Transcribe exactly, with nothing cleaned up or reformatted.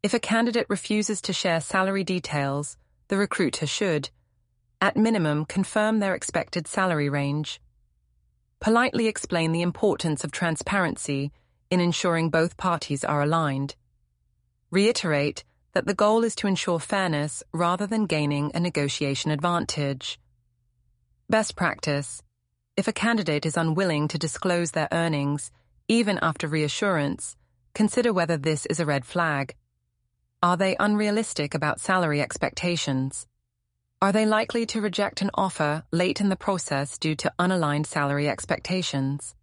If a candidate refuses to share salary details, the recruiter should, at minimum, confirm their expected salary range. Politely explain the importance of transparency in ensuring both parties are aligned. Reiterate that the goal is to ensure fairness rather than gaining a negotiation advantage. Best practice: if a candidate is unwilling to disclose their earnings, even after reassurance, consider whether this is a red flag. Are they unrealistic about salary expectations? Are they likely to reject an offer late in the process due to unaligned salary expectations?